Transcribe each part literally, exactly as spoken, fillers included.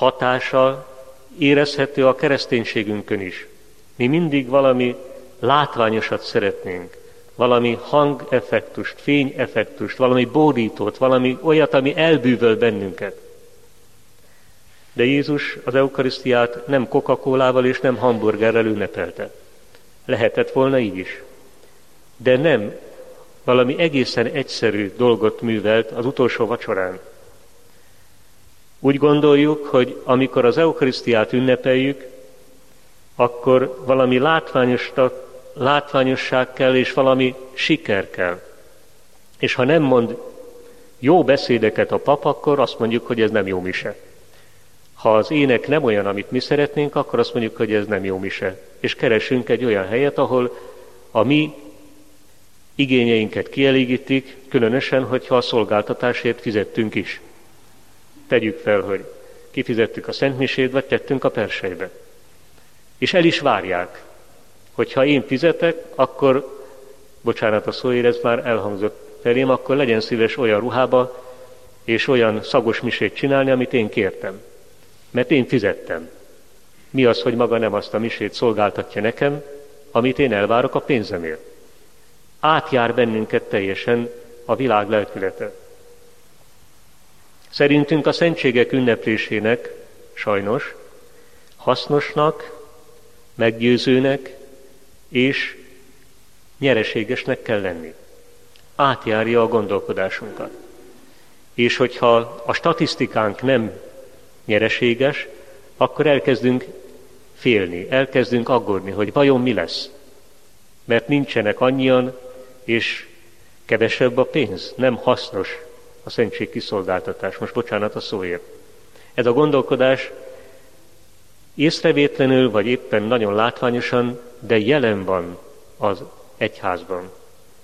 hatása érezhető a kereszténységünkön is. Mi mindig valami látványosat szeretnénk, valami hangeffektust, fényeffektust, valami bódítót, valami olyat, ami elbűvöl bennünket. De Jézus az eukarisztiát nem Coca-Colával és nem hamburgerrel ünnepelte. Lehetett volna így is. De nem valami egészen egyszerű dolgot művelt az utolsó vacsorán. Úgy gondoljuk, hogy amikor az eukarisztiát ünnepeljük, akkor valami látványosság kell, és valami siker kell. És ha nem mond jó beszédeket a pap, akkor azt mondjuk, hogy ez nem jó mise. Ha az ének nem olyan, amit mi szeretnénk, akkor azt mondjuk, hogy ez nem jó mise. És keresünk egy olyan helyet, ahol a mi igényeinket kielégítik, különösen, hogyha a szolgáltatásért fizettünk is. Tegyük fel, hogy kifizettük a szentmisét, vagy tettünk a persejbe. És el is várják, hogy ha én fizetek, akkor, bocsánat a szóért, ez már elhangzott felém, akkor legyen szíves olyan ruhába, és olyan szagos misét csinálni, amit én kértem. Mert én fizettem. Mi az, hogy maga nem azt a misét szolgáltatja nekem, amit én elvárok a pénzemért? Átjár bennünket teljesen a világ lelkülete. Szerintünk a szentségek ünneplésének sajnos hasznosnak, meggyőzőnek és nyereségesnek kell lenni. Átjárja a gondolkodásunkat. És hogyha a statisztikánk nem nyereséges, akkor elkezdünk félni, elkezdünk aggódni, hogy vajon mi lesz. Mert nincsenek annyian, és kevesebb a pénz, nem hasznos a szentség kiszolgáltatás. Most bocsánat a szóért. Ez a gondolkodás észrevétlenül, vagy éppen nagyon látványosan, de jelen van az egyházban.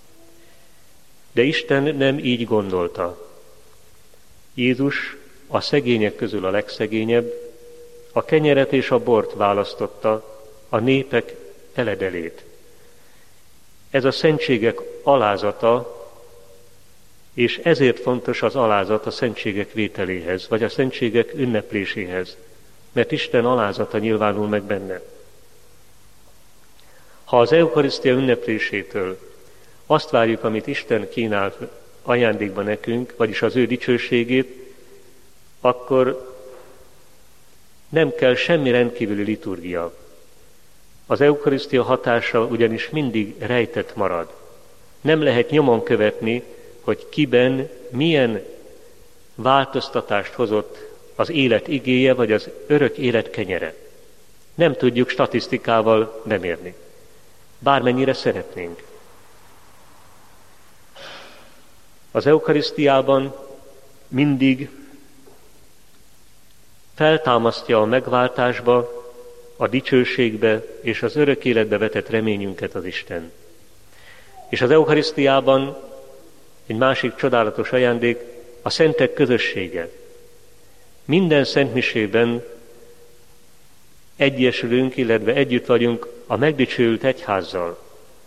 De Isten nem így gondolta. Jézus a szegények közül a legszegényebb, a kenyeret és a bort választotta, a népek eledelét. Ez a szentségek alázata, és ezért fontos az alázat a szentségek vételéhez, vagy a szentségek ünnepléséhez, mert Isten alázata nyilvánul meg benne. Ha az eukarisztia ünneplésétől azt várjuk, amit Isten kínál ajándékba nekünk, vagyis az ő dicsőségét, akkor nem kell semmi rendkívüli liturgia. Az eukarisztia hatása ugyanis mindig rejtett marad. Nem lehet nyomon követni, hogy kiben milyen változtatást hozott az élet igéje, vagy az örök élet kenyere. Nem tudjuk statisztikával bemérni. Bármennyire szeretnénk. Az eukarisztiában mindig feltámasztja a megváltásba, a dicsőségbe és az örök életbe vetett reményünket az Isten. És az eukarisztiában egy másik csodálatos ajándék a szentek közössége. Minden szentmisében egyesülünk, illetve együtt vagyunk a megdicsőült egyházzal.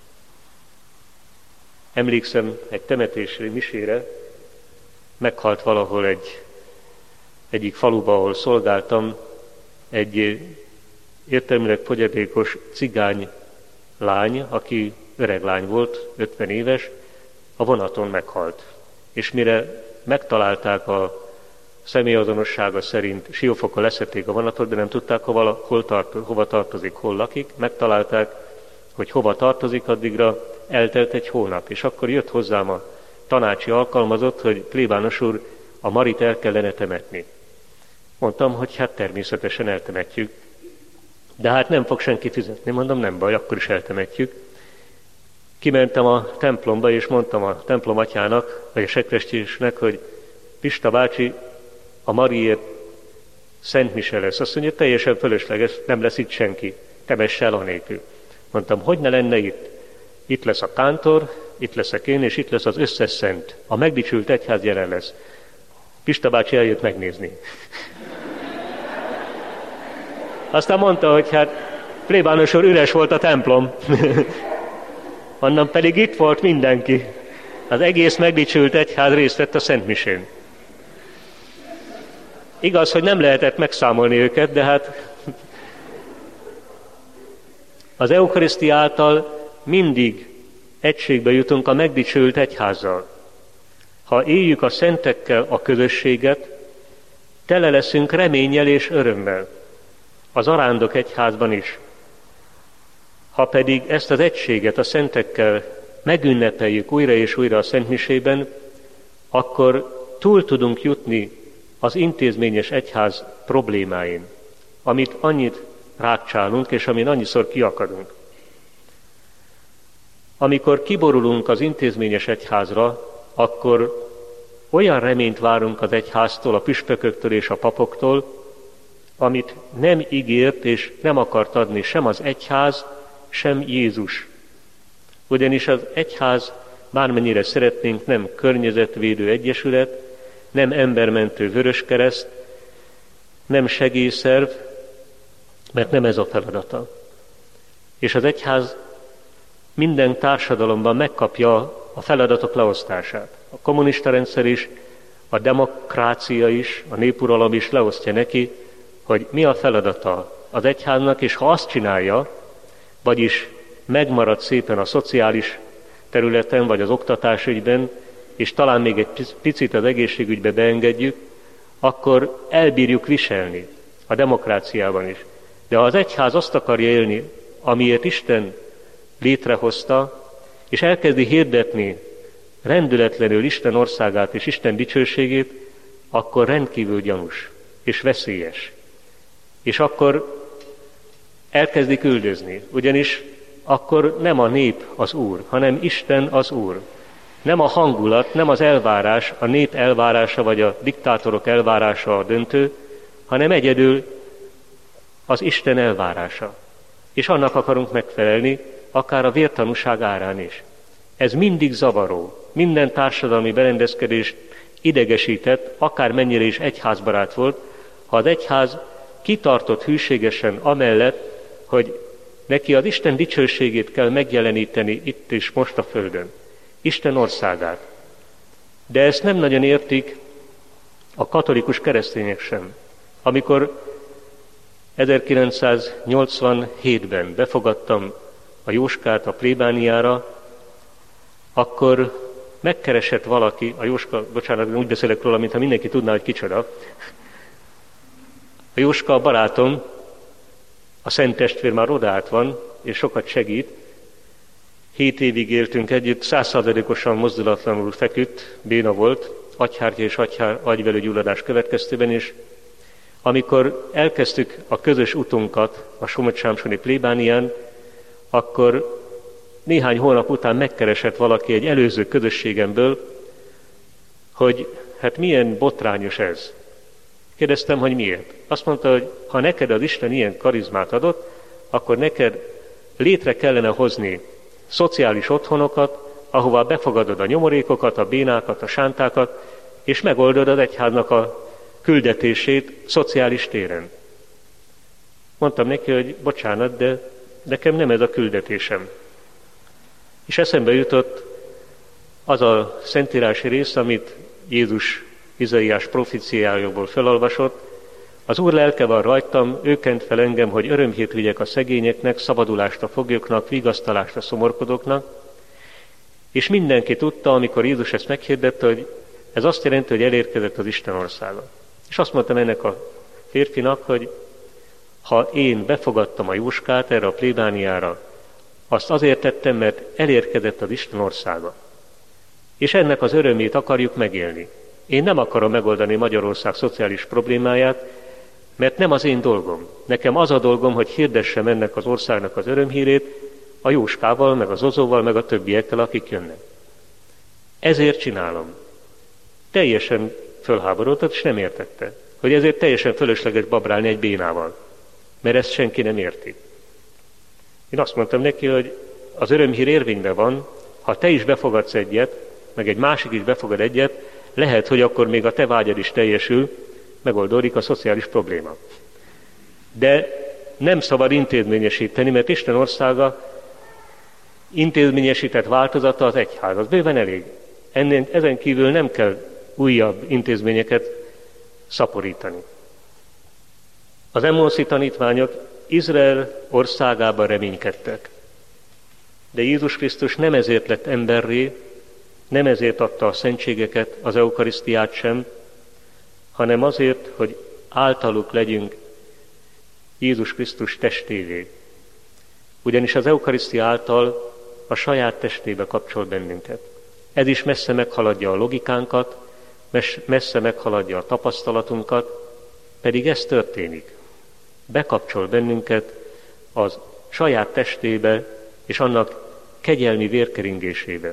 Emlékszem egy temetési misére, meghalt valahol egy egyik faluba, ahol szolgáltam, egy értelmileg fogyatékos cigány lány, aki öreg lány volt, ötven éves, a vonaton meghalt. És mire megtalálták a személyazonossága szerint, Siófokon leszették a vonatot, de nem tudták, hova, hol tart, hova tartozik, hol lakik, megtalálták, hogy hova tartozik, addigra eltelt egy hónap. És akkor jött hozzám a tanácsi alkalmazott, hogy plébános úr, a Marit el kellene temetni. Mondtam, hogy hát természetesen eltemetjük. De hát nem fog senki fizetni. Mondom, nem baj, akkor is eltemetjük. Kimentem a templomba, és mondtam a templom atyának, vagy a sekrestésnek, hogy Pista bácsi, a Mariért szent mise lesz. Azt mondja, teljesen fölösleges, nem lesz itt senki. Temesse el anélkül. Mondtam, hogy ne lenne itt? Itt lesz a kántor, itt leszek én, és itt lesz az összes szent. A megdicsült egyház jelen lesz. Pista bácsi eljött megnézni. Aztán mondta, hogy hát plébános úr, üres volt a templom. Onnan pedig itt volt mindenki. Az egész megdicsült egyház részt vett a szentmisén. Igaz, hogy nem lehetett megszámolni őket, de hát az eukarisztia által mindig egységbe jutunk a megdicsőült egyházzal. Ha éljük a szentekkel a közösséget, tele leszünk reménnyel és örömmel. Az arándok egyházban is. Ha pedig ezt az egységet a szentekkel megünnepeljük újra és újra a szentmisében, akkor túl tudunk jutni az intézményes egyház problémáin, amit annyit rákcsálunk, és amin annyiszor kiakadunk. Amikor kiborulunk az intézményes egyházra, akkor olyan reményt várunk az egyháztól, a püspököktől és a papoktól, amit nem ígért és nem akart adni sem az egyház, sem Jézus. Ugyanis az egyház, bármennyire szeretnénk, nem környezetvédő egyesület, nem embermentő vöröskereszt, nem segélyszerv, mert nem ez a feladata. És az egyház minden társadalomban megkapja a feladatok leosztását. A kommunista rendszer is, a demokrácia is, a népuralom is leosztja neki, hogy mi a feladata az egyháznak, és ha azt csinálja, vagyis megmarad szépen a szociális területen, vagy az oktatásügyben, és talán még egy picit az egészségügybe beengedjük, akkor elbírjuk viselni a demokráciában is. De ha az egyház azt akarja élni, amiért Isten létrehozta, és elkezdi hirdetni rendületlenül Isten országát és Isten dicsőségét, akkor rendkívül gyanús és veszélyes. És akkor elkezdi küldözni, ugyanis akkor nem a nép az Úr, hanem Isten az Úr. Nem a hangulat, nem az elvárás, a nép elvárása vagy a diktátorok elvárása a döntő, hanem egyedül az Isten elvárása. És annak akarunk megfelelni, akár a vértanúság árán is. Ez mindig zavaró, minden társadalmi berendezkedést idegesített, akár mennyire is egyházbarát volt, ha az egyház kitartott hűségesen amellett, hogy neki az Isten dicsőségét kell megjeleníteni itt és most a földön. Isten országát. De ezt nem nagyon értik a katolikus keresztények sem. Amikor ezerkilencszáznyolcvanhétben befogadtam a Jóskát a plébániára, akkor megkeresett valaki, a Jóska, bocsánat, úgy beszélek róla, mintha mindenki tudná, hogy kicsoda. A Jóska, a barátom, a Szent Testvér már odaállt van, és sokat segít. Hét évig éltünk együtt, százszázalékosan mozdulatlanul feküdt, béna volt, agyhártya és agyhár, agyvelőgyulladás következtében is. Amikor elkezdtük a közös utunkat a Somogy-Sámsoni plébánián, akkor néhány hónap után megkeresett valaki egy előző közösségemből, hogy hát milyen botrányos ez. Kérdeztem, hogy miért. Azt mondta, hogy ha neked az Isten ilyen karizmát adott, akkor neked létre kellene hozni szociális otthonokat, ahová befogadod a nyomorékokat, a bénákat, a sántákat, és megoldod az egyháznak a küldetését szociális téren. Mondtam neki, hogy bocsánat, de nekem nem ez a küldetésem. És eszembe jutott az a szentírási rész, amit Jézus Izaiás proféciájából felolvasott. Az Úr lelke van rajtam, ő kent fel engem, hogy örömhírt vigyek a szegényeknek, szabadulást a foglyoknak, vigasztalást a szomorkodóknak. És mindenki tudta, amikor Jézus ezt meghirdette, hogy ez azt jelenti, hogy elérkezett az Isten országa. És azt mondtam ennek a férfinak, hogy ha én befogadtam a Jóskát erre a plébániára, azt azért tettem, mert elérkezett az Isten országa. És ennek az örömét akarjuk megélni. Én nem akarom megoldani Magyarország szociális problémáját, mert nem az én dolgom. Nekem az a dolgom, hogy hirdessem ennek az országnak az örömhírét a Jóskával, meg az Ozóval, meg a többiekkel, akik jönnek. Ezért csinálom. Teljesen fölháborodott, és nem értette, hogy ezért teljesen fölösleges babrálni egy bénával, mert ezt senki nem érti. Én azt mondtam neki, hogy az örömhír érvényben van, ha te is befogadsz egyet, meg egy másik is befogad egyet, lehet, hogy akkor még a te vágyad is teljesül, megoldódik a szociális probléma. De nem szabad intézményesíteni, mert Isten országa intézményesített változata az egyház. Az bőven elég. Ennél, ezen kívül nem kell újabb intézményeket szaporítani. Az Emmóuszi tanítványok Izrael országában reménykedtek. De Jézus Krisztus nem ezért lett emberré, nem ezért adta a szentségeket, az eukarisztiát sem, hanem azért, hogy általuk legyünk Jézus Krisztus testévé. Ugyanis az eukarisztia által a saját testébe kapcsol bennünket. Ez is messze meghaladja a logikánkat, messze meghaladja a tapasztalatunkat, pedig ez történik. Bekapcsol bennünket az saját testébe és annak kegyelmi vérkeringésébe.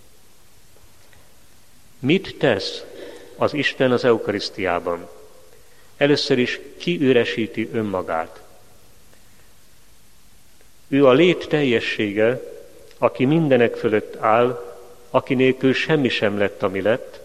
Mit tesz az Isten az eukarisztiában? Először is kiüresíti önmagát. Ő a lét teljessége, aki mindenek fölött áll, aki nélkül semmi sem lett, ami lett,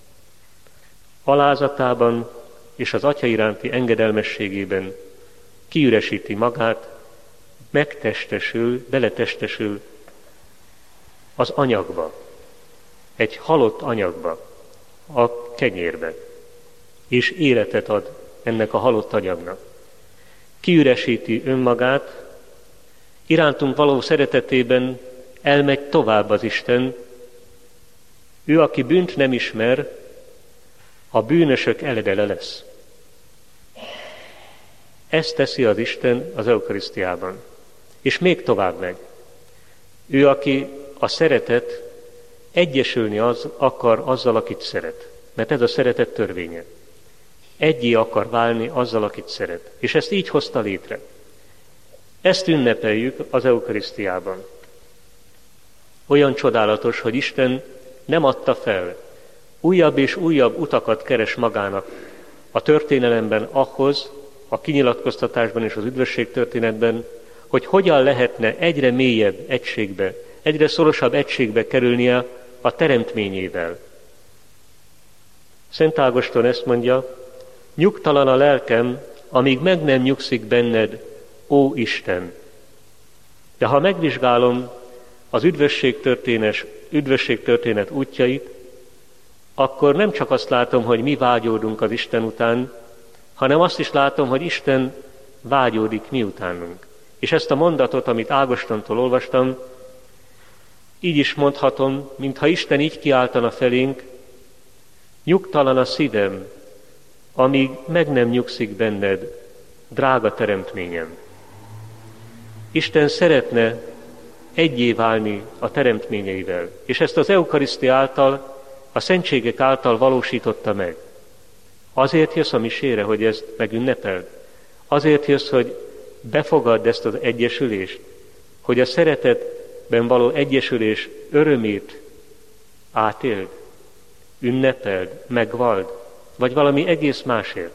alázatában és az Atya iránti engedelmességében kiüresíti magát, megtestesül, beletestesül az anyagba, egy halott anyagba, a kenyérbe, és életet ad ennek a halott anyagnak. Kiüresíti önmagát, irántunk való szeretetében elmegy tovább az Isten. Ő, aki bűnt nem ismer, a bűnösök eledele lesz. Ezt teszi az Isten az eukarisztiában. És még tovább megy. Ő, aki a szeretet, egyesülni az, akar azzal, akit szeret. Mert ez a szeretet törvénye. Egyé akar válni azzal, akit szeret. És ezt így hozta létre. Ezt ünnepeljük az eukarisztiában. Olyan csodálatos, hogy Isten nem adta fel. Újabb és újabb utakat keres magának a történelemben ahhoz, a kinyilatkoztatásban és az üdvösség történetben, hogy hogyan lehetne egyre mélyebb egységbe, egyre szorosabb egységbe kerülnie a teremtményével. Szent Ágoston ezt mondja, nyugtalan a lelkem, amíg meg nem nyugszik benned, ó Isten. De ha megvizsgálom az üdvösség történet, üdvösség történet útjait, akkor nem csak azt látom, hogy mi vágyódunk az Isten után, hanem azt is látom, hogy Isten vágyódik mi utánunk. És ezt a mondatot, amit Ágostontól olvastam, így is mondhatom, mintha Isten így kiáltana felénk, nyugtalan a szívem, amíg meg nem nyugszik benned, drága teremtményem. Isten szeretne egyé válni a teremtményeivel, és ezt az eukarisztia által, a szentségek által valósította meg. Azért jössz a misére, hogy ezt megünnepeld? Azért jössz, hogy befogadd ezt az egyesülést, hogy a szeretetben való egyesülés örömét átéld, ünnepeld, megvald, vagy valami egész másért.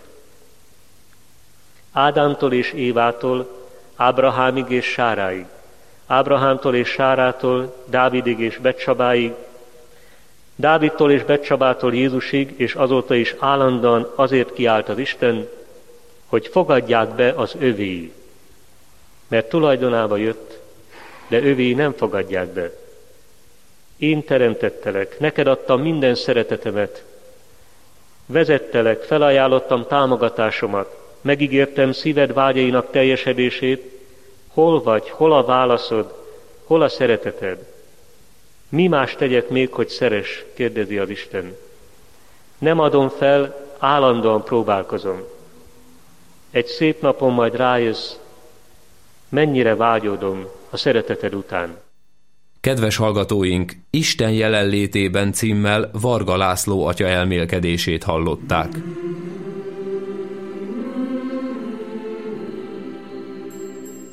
Ádámtól és Évától, Ábrahámig és Sáráig, Ábrahámtól és Sárától, Dávidig és Betcsabáig, Dávidtól és Betcsabától Jézusig, és azóta is állandóan azért kiált az Isten, hogy fogadják be az övéi. Mert tulajdonába jött, de övéi nem fogadják be. Én teremtettelek, neked adtam minden szeretetemet, vezettelek, felajánlottam támogatásomat, megígértem szíved vágyainak teljesedését, hol vagy, hol a válaszod, hol a szereteted? Mi más tegyek még, hogy szeress? Kérdezi az Isten. Nem adom fel, állandóan próbálkozom. Egy szép napon majd rájössz, mennyire vágyódom a szereteted után. Kedves hallgatóink, Isten jelenlétében címmel Varga László atya elmélkedését hallották.